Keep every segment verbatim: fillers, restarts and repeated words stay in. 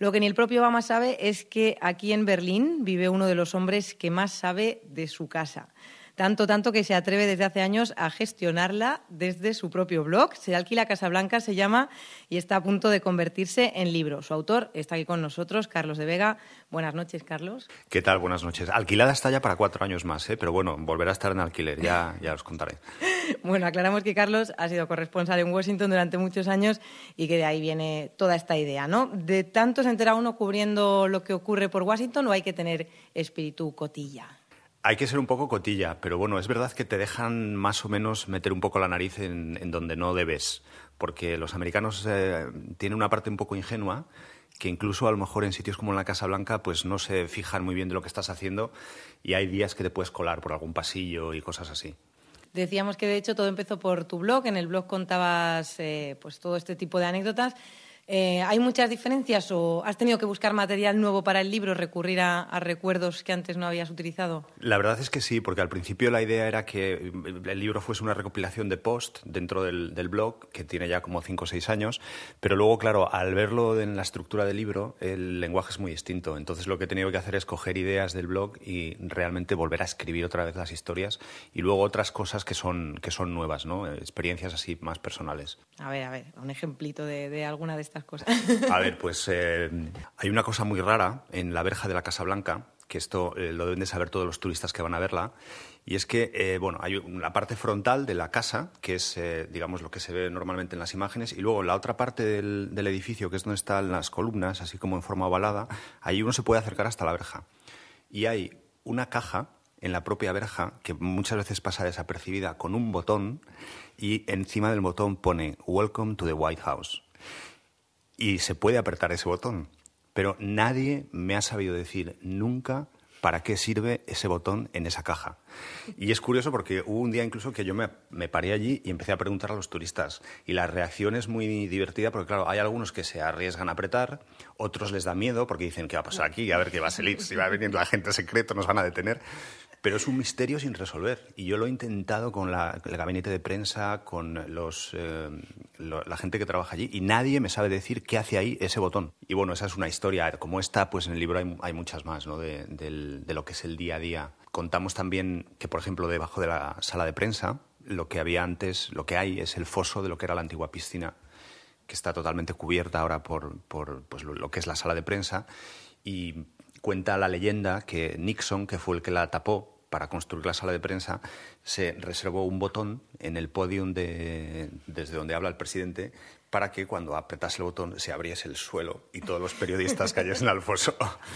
Lo que ni el propio Obama sabe es que aquí en Berlín vive uno de los hombres que más sabe de su casa. Tanto, tanto que se atreve desde hace años a gestionarla desde su propio blog. Se alquila Casa Blanca, se llama, y está a punto de convertirse en libro. Su autor está aquí con nosotros, Carlos de Vega. Buenas noches, Carlos. ¿Qué tal? Buenas noches. Alquilada está ya para cuatro años más, ¿eh? Pero bueno, volverá a estar en alquiler, ya, ya os contaré. Bueno, aclaramos que Carlos ha sido corresponsal en Washington durante muchos años y que de ahí viene toda esta idea, ¿no? ¿De tanto se entera uno cubriendo lo que ocurre por Washington o hay que tener espíritu cotilla? Hay que ser un poco cotilla, pero bueno, es verdad que te dejan más o menos meter un poco la nariz en, en donde no debes, porque los americanos eh, tienen una parte un poco ingenua que incluso a lo mejor en sitios como en la Casa Blanca pues no se fijan muy bien de lo que estás haciendo y hay días que te puedes colar por algún pasillo y cosas así. Decíamos que de hecho todo empezó por tu blog. En el blog contabas eh, pues todo este tipo de anécdotas. Eh, ¿Hay muchas diferencias o has tenido que buscar material nuevo para el libro, recurrir a, a recuerdos que antes no habías utilizado? La verdad es que sí, porque al principio la idea era que el libro fuese una recopilación de post dentro del, del blog, que tiene ya como cinco o seis años, pero luego, claro, al verlo en la estructura del libro, el lenguaje es muy distinto. Entonces lo que he tenido que hacer es coger ideas del blog y realmente volver a escribir otra vez las historias y luego otras cosas que son, que son nuevas, ¿no? Experiencias así más personales. A ver, a ver, un ejemplito de, de alguna de estas cosas. A ver, pues eh, hay una cosa muy rara en la verja de la Casa Blanca, que esto eh, lo deben de saber todos los turistas que van a verla, y es que, eh, bueno, hay una parte frontal de la casa, que es, eh, digamos, lo que se ve normalmente en las imágenes, y luego la otra parte del, del edificio, que es donde están las columnas, así como en forma ovalada, ahí uno se puede acercar hasta la verja. Y hay una caja en la propia verja, que muchas veces pasa desapercibida, con un botón, y encima del botón pone Welcome to the White House. Y se puede apretar ese botón, pero nadie me ha sabido decir nunca para qué sirve ese botón en esa caja. Y es curioso porque hubo un día incluso que yo me, me paré allí y empecé a preguntar a los turistas. Y la reacción es muy divertida porque, claro, hay algunos que se arriesgan a apretar, otros les da miedo porque dicen, ¿qué va a pasar aquí? A ver qué va a salir, si va a venir la agente secreto, nos van a detener. Pero es un misterio sin resolver. Y yo lo he intentado con la, el gabinete de prensa, con los, eh, lo, la gente que trabaja allí, y nadie me sabe decir qué hace ahí ese botón. Y bueno, esa es una historia. Como esta, pues en el libro hay, hay muchas más, ¿no? De, del, de lo que es el día a día. Contamos también que, por ejemplo, debajo de la sala de prensa, lo que había antes, lo que hay es el foso de lo que era la antigua piscina, que está totalmente cubierta ahora por, por pues, lo, lo que es la sala de prensa. Y cuenta la leyenda que Nixon, que fue el que la tapó para construir la sala de prensa, se reservó un botón en el podium de, desde donde habla el presidente para que cuando apretase el botón se abriese el suelo y todos los periodistas cayesen al foso.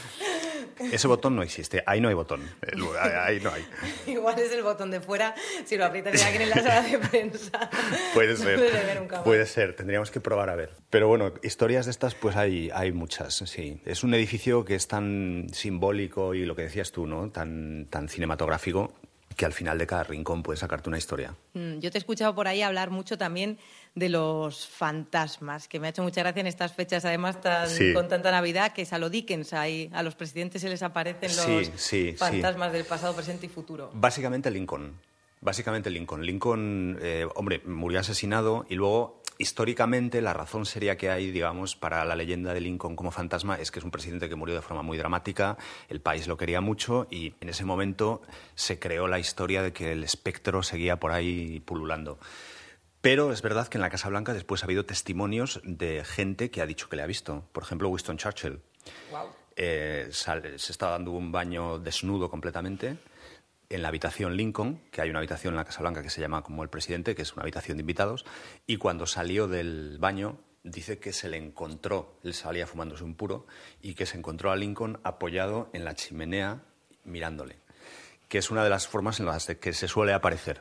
Ese botón no existe, ahí no hay botón, ahí no hay. Igual es el botón de fuera, si lo aprietas ya aquí en la sala de prensa. Puede ser, puede ser, tendríamos que probar a ver. Pero bueno, historias de estas pues hay, hay muchas, sí. Es un edificio que es tan simbólico y lo que decías tú, ¿no? Tan, tan cinematográfico, que al final de cada rincón puedes sacarte una historia. Yo te he escuchado por ahí hablar mucho también de los fantasmas, que me ha hecho mucha gracia en estas fechas, además tan, sí. con tanta Navidad, que es a lo Dickens, ahí a los presidentes se les aparecen los sí, sí, fantasmas sí. del pasado, presente y futuro. Básicamente Lincoln, básicamente Lincoln. Lincoln, eh, hombre, murió asesinado y luego, históricamente, la razón seria que hay, digamos, para la leyenda de Lincoln como fantasma es que es un presidente que murió de forma muy dramática, el país lo quería mucho y en ese momento se creó la historia de que el espectro seguía por ahí pululando. Pero es verdad que en la Casa Blanca después ha habido testimonios de gente que ha dicho que le ha visto. Por ejemplo, Winston Churchill. Wow. Eh, sale, se está dando un baño desnudo completamente en la habitación Lincoln, que hay una habitación en la Casa Blanca que se llama como el presidente, que es una habitación de invitados, y cuando salió del baño dice que se le encontró, él salía fumándose un puro, y que se encontró a Lincoln apoyado en la chimenea mirándole, que es una de las formas en las que se suele aparecer.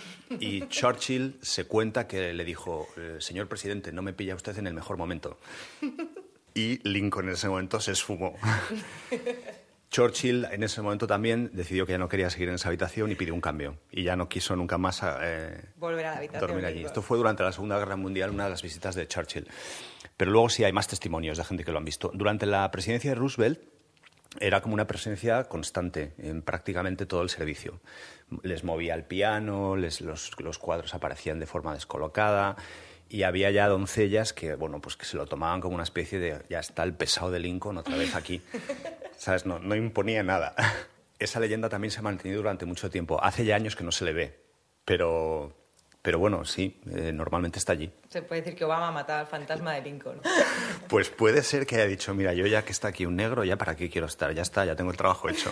Y Churchill se cuenta que le dijo, señor presidente, no me pilla usted en el mejor momento. Y Lincoln en ese momento se esfumó. Churchill en ese momento también decidió que ya no quería seguir en esa habitación y pidió un cambio. Y ya no quiso nunca más eh, volver a la habitación, dormir allí. Esto fue durante la Segunda Guerra Mundial, una de las visitas de Churchill. Pero luego sí hay más testimonios de gente que lo han visto. Durante la presidencia de Roosevelt era como una presencia constante en prácticamente todo el servicio. Les movía el piano, les, los, los cuadros aparecían de forma descolocada Y había ya doncellas que, bueno, pues que se lo tomaban como una especie de, ya está el pesado de Lincoln otra vez aquí. ¿Sabes? No, no imponía nada. Esa leyenda también se ha mantenido durante mucho tiempo. Hace ya años que no se le ve, pero, pero bueno, sí, eh, normalmente está allí. Se puede decir que Obama mataba al fantasma de Lincoln. Pues puede ser que haya dicho, mira, yo ya que está aquí un negro, ya para qué quiero estar, ya está, ya tengo el trabajo hecho.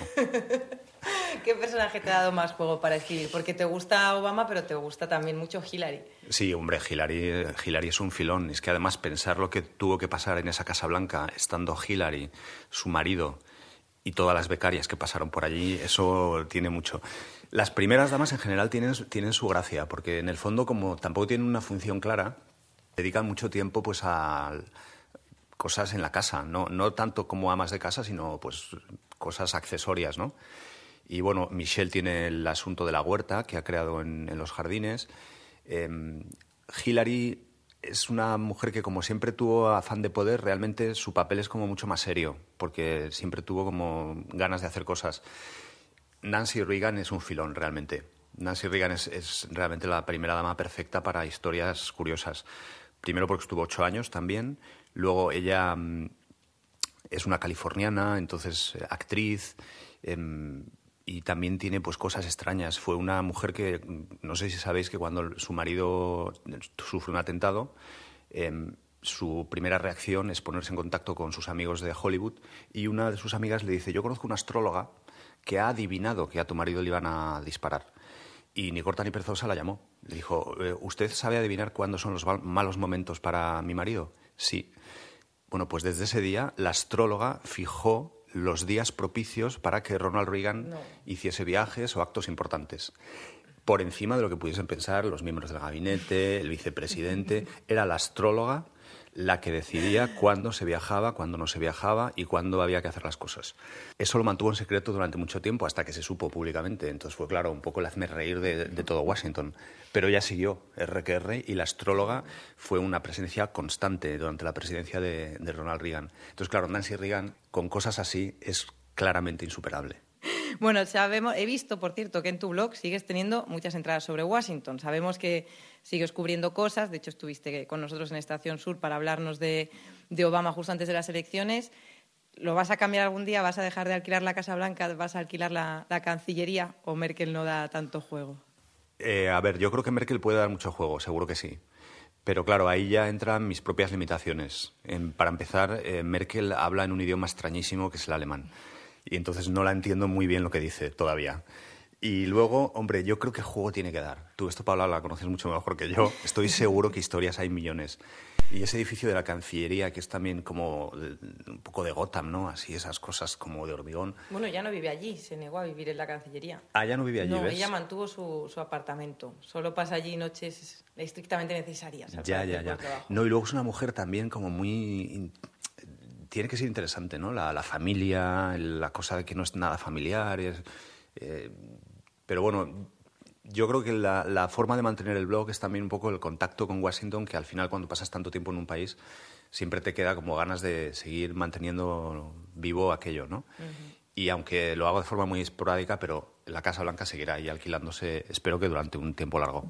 ¿Qué personaje te ha dado más juego para escribir? Porque te gusta Obama, pero te gusta también mucho Hillary. Sí, hombre, Hillary, Hillary es un filón. Es que además pensar lo que tuvo que pasar en esa Casa Blanca, estando Hillary, su marido y todas las becarias que pasaron por allí, eso tiene mucho. Las primeras damas en general tienen, tienen su gracia, porque en el fondo, como tampoco tienen una función clara, dedican mucho tiempo pues a cosas en la casa, no, no tanto como amas de casa, sino pues cosas accesorias, ¿no? Y bueno, Michelle tiene el asunto de la huerta que ha creado en, en los jardines. Eh, Hillary es una mujer que, como siempre tuvo afán de poder, realmente su papel es como mucho más serio, porque siempre tuvo como ganas de hacer cosas. Nancy Reagan es un filón, realmente. Nancy Reagan es, es realmente la primera dama perfecta para historias curiosas. Primero porque estuvo ocho años también. Luego ella mm, es una californiana, entonces eh, actriz. Eh, Y también tiene pues cosas extrañas. Fue una mujer que, no sé si sabéis que cuando su marido sufre un atentado, eh, su primera reacción es ponerse en contacto con sus amigos de Hollywood y una de sus amigas le dice, yo conozco una astróloga que ha adivinado que a tu marido le iban a disparar. Y ni corta ni perezosa la llamó. Le dijo, ¿usted sabe adivinar cuándo son los malos momentos para mi marido? Sí. Bueno, pues desde ese día la astróloga fijó los días propicios para que Ronald Reagan no. hiciese viajes o actos importantes. Por encima de lo que pudiesen pensar los miembros del gabinete, el vicepresidente, era la astróloga la que decidía cuándo se viajaba, cuándo no se viajaba y cuándo había que hacer las cosas. Eso lo mantuvo en secreto durante mucho tiempo hasta que se supo públicamente. Entonces fue, claro, un poco el hazmerreír de, de todo Washington. Pero ella siguió erre que erre y la astróloga fue una presencia constante durante la presidencia de, de Ronald Reagan. Entonces, claro, Nancy Reagan con cosas así es claramente insuperable. Bueno, sabemos, he visto, por cierto, que en tu blog sigues teniendo muchas entradas sobre Washington. Sabemos que sigues cubriendo cosas. De hecho, estuviste con nosotros en Estación Sur para hablarnos de, de Obama justo antes de las elecciones. ¿Lo vas a cambiar algún día? ¿Vas a dejar de alquilar la Casa Blanca? ¿Vas a alquilar la, la Cancillería? ¿O Merkel no da tanto juego? Eh, a ver, yo creo que Merkel puede dar mucho juego, seguro que sí. Pero claro, ahí ya entran mis propias limitaciones. En, para empezar, eh, Merkel habla en un idioma extrañísimo que es el alemán. Y entonces no la entiendo muy bien lo que dice todavía. Y luego, hombre, yo creo que juego tiene que dar. Tú, esto, Paula, la conoces mucho mejor que yo. Estoy seguro que historias hay millones. Y ese edificio de la Cancillería, que es también como de, un poco de Gotham, ¿no? Así, esas cosas como de hormigón. Bueno, ya no vive allí, se negó a vivir en la Cancillería. Ah, ya no vive allí, no, ¿ves? Ella mantuvo su, su apartamento. Solo pasa allí noches estrictamente necesarias. Ya, ya, ya. No, y luego es una mujer también como muy... Tiene que ser interesante, ¿no? La, la familia, la cosa de que no es nada familiar. Es, eh, pero bueno, yo creo que la, la forma de mantener el blog es también un poco el contacto con Washington, que al final cuando pasas tanto tiempo en un país siempre te queda como ganas de seguir manteniendo vivo aquello, ¿no? Uh-huh. Y aunque lo hago de forma muy esporádica, pero la Casa Blanca seguirá ahí alquilándose, espero que durante un tiempo largo.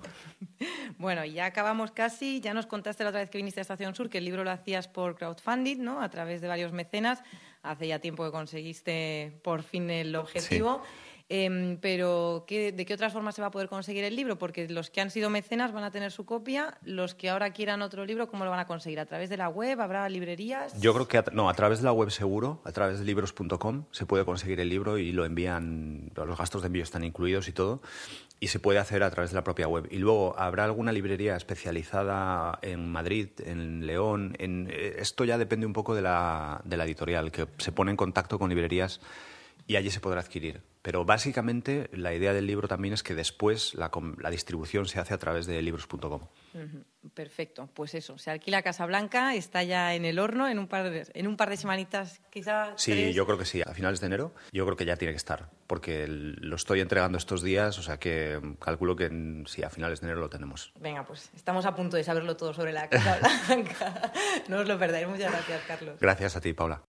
Bueno, ya acabamos casi. Ya nos contaste la otra vez que viniste a Estación Sur que el libro lo hacías por crowdfunding, ¿no? A través de varios mecenas. Hace ya tiempo que conseguiste por fin el objetivo. Sí. Eh, pero ¿qué, ¿de qué otras formas se va a poder conseguir el libro? Porque los que han sido mecenas van a tener su copia. Los que ahora quieran otro libro, ¿cómo lo van a conseguir? ¿A través de la web? ¿Habrá librerías? Yo creo que a, no, a través de la web seguro, a través de libros punto com se puede conseguir el libro y lo envían, los gastos de envío están incluidos y todo, y se puede hacer a través de la propia web. Y luego habrá alguna librería especializada en Madrid, en León. En, esto ya depende un poco de la, de la editorial, que se pone en contacto con librerías y allí se podrá adquirir. Pero básicamente la idea del libro también es que después la, la distribución se hace a través de libros punto com. Uh-huh. Perfecto, pues eso, se alquila Casa Blanca, está ya en el horno, en un par de, en un par de semanitas quizás. Sí, tres. Yo creo que sí, a finales de enero yo creo que ya tiene que estar, porque lo estoy entregando estos días, o sea que calculo que sí, a finales de enero lo tenemos. Venga, pues estamos a punto de saberlo todo sobre la Casa Blanca. No os lo perdáis, muchas gracias, Carlos. Gracias a ti, Paula.